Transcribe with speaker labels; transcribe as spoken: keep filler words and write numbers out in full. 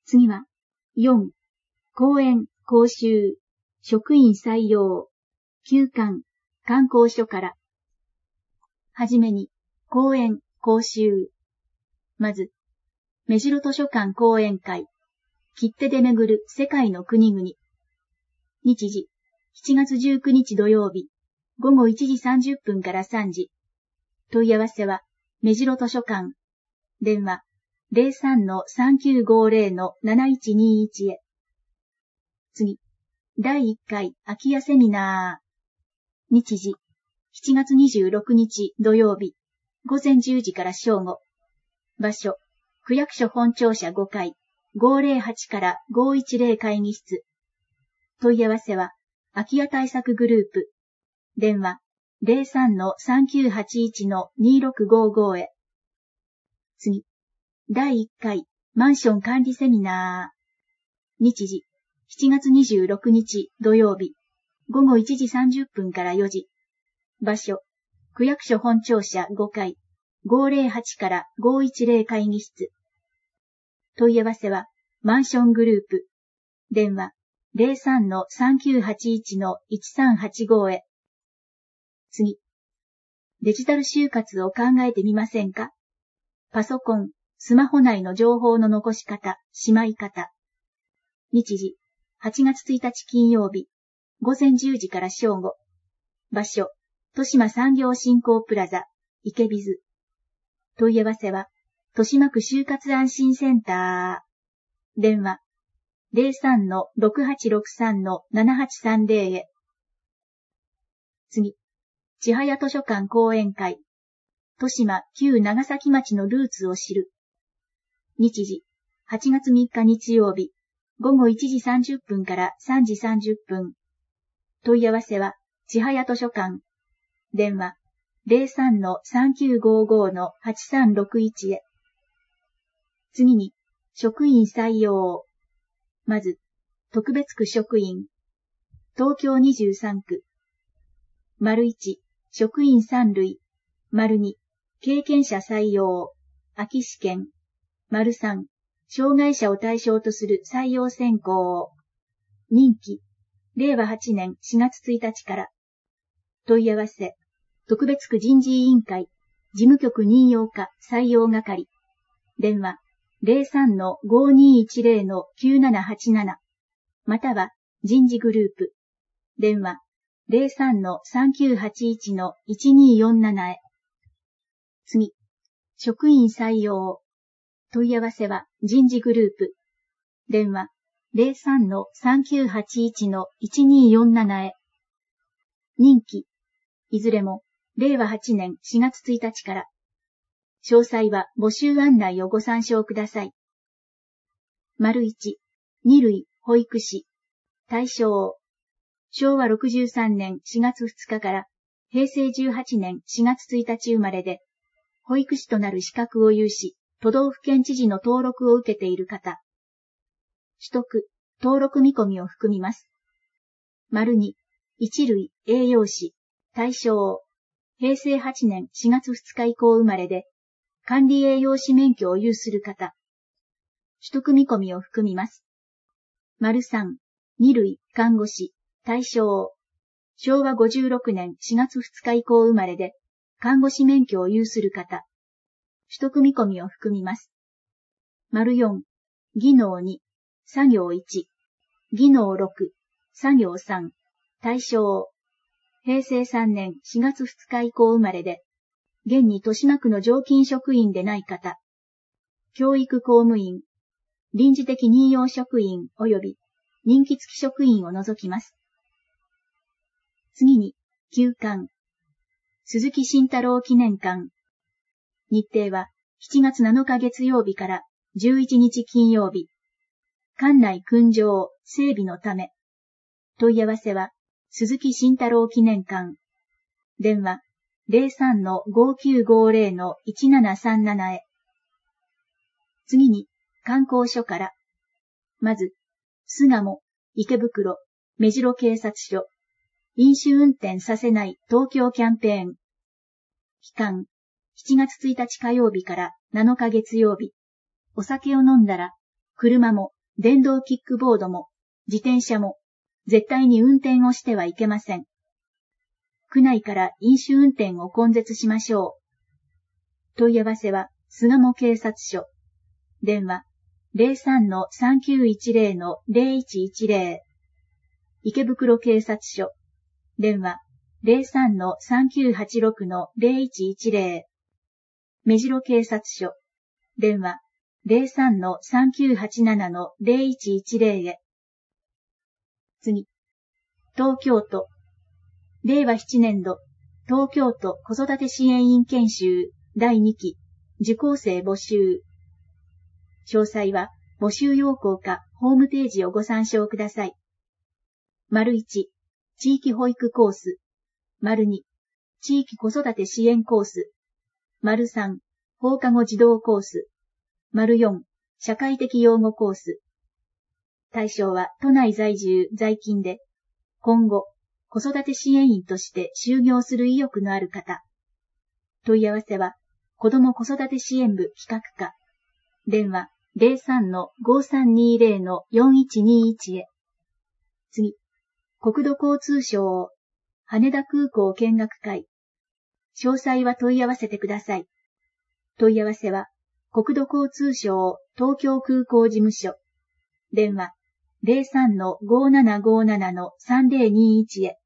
Speaker 1: 次は、よん、講演、講習、職員採用、休館、観光所から。はじめに、講演、講習。まず、目白図書館講演会、切手で巡る世界の国々。日時、しちがつじゅうくにち土曜日、ごごいちじさんじゅっぷんからさんじ。問い合わせは、目白図書館。電話、ゼロさんのさんきゅうごゼロのなないちにいちへ。次、だいいっかい空き家セミナー。日時、しちがつにじゅうろくにち土曜日、ごぜんじゅうじから正午。場所、区役所本庁舎ごかい、ごぜろはちからごいちゼロ会議室。問い合わせは、空き家対策グループ。電話、ゼロさんのさんきゅうはちいちのにろくごごへ。次、だいいっかいマンション管理セミナー。日時、しちがつにじゅうろくにち土曜日、ごごいちじさんじゅっぷんからよじ。場所、区役所本庁舎ごかい、ごぜろはちからごいちゼロ会議室。問い合わせは、マンショングループ。電話、ゼロさんのさんきゅうはちいちのいちさんはちごへ。次、デジタル就活を考えてみませんか？パソコン、スマホ内の情報の残し方、しまい方。日時、はちがつついたち金曜日、ごぜんじゅうじから正午。場所、豊島産業振興プラザ、池ビズ。問い合わせは、豊島区就活安心センター。電話、ゼロさんのろくはちろくさんのななはちさんゼロへ。次、千早図書館講演会。豊島旧長崎町のルーツを知る。日時、はちがつみっか日曜日、ごごいちじさんじゅっぷんからさんじさんじゅっぷん。問い合わせは、千早図書館。電話、ゼロさんのさんきゅうごごのはちさんろくいちへ。次に、職員採用。まず、特別区職員。東京にじゅうさんく。丸いち、職員さんるい。丸に、経験者採用。空き試験。丸さん、障害者を対象とする採用選考。任期、れいわはちねんしがつついたちから。問い合わせ、特別区人事委員会、事務局任用課採用係。電話、ゼロさんのごにいちゼロのきゅうななはちなな。または、人事グループ。電話、ゼロさんのさんきゅうはちいちのいちによんななへ。次、職員採用。問い合わせは人事グループ。電話、ゼロさんのさんきゅうはちいちのいちによんななへ。任期、いずれも、れいわはちねんしがつついたちから。詳細は募集案内をご参照ください。丸いち、にるい保育士。対象。しょうわろくじゅうさんねんしがつふつかからへいせいじゅうはちねんしがつついたち生まれで、保育士となる資格を有し、都道府県知事の登録を受けている方。取得、登録見込みを含みます。丸に、一類栄養士。対象。へいせいはちねんしがつふつか以降生まれで、管理栄養士免許を有する方。取得見込みを含みます。丸さん、二類看護師。対象。しょうわごじゅうろくねんしがつふつか以降生まれで、看護師免許を有する方。取得見込みを含みます。丸よん、技能に、作業いち、技能ろく、作業さん。対象。へいせいさんねんしがつふつか以降生まれで、現に豊島区の常勤職員でない方。教育公務員、臨時的任用職員及び任期付き職員を除きます。次に、休館。鈴木慎太郎記念館。日程はしちがつなのか月曜日からじゅういちにち金曜日。館内訓場、整備のため。問い合わせは、鈴木慎太郎記念館。電話、ゼロさんのごきゅうごゼロのいちななさんななへ。次に、観光所から。まず、巣鴨、池袋、目白警察署。飲酒運転させない東京キャンペーン。期間、しちがつついたち火曜日からなのか月曜日。お酒を飲んだら、車も電動キックボードも、自転車も、絶対に運転をしてはいけません。区内から飲酒運転を根絶しましょう。問い合わせは、巣鴨警察署。電話、ゼロさんのさんきゅういちゼロのゼロいちいちゼロ。池袋警察署。電話、ゼロさんのさんきゅうはちろくのゼロいちいちゼロ。目白警察署。電話、ゼロさんのさんきゅうはちななのゼロいちいちゼロへ。次。東京都。れいわななねん度、東京都子育て支援員研修だいにき、受講生募集。詳細は、募集要項かホームページをご参照ください。丸いち、地域保育コース。丸に、地域子育て支援コース。丸さん、放課後児童コース。丸よん、社会的養護コース。対象は都内在住在勤で、今後、子育て支援員として就業する意欲のある方。問い合わせは、子ども子育て支援部企画課。電話、ゼロさんのごさんにゼロのよんいちにいちへ。次。国土交通省、羽田空港見学会。詳細は問い合わせてください。問い合わせは、国土交通省東京空港事務所。電話、ゼロさんのごななごななのさんゼロにいちへ。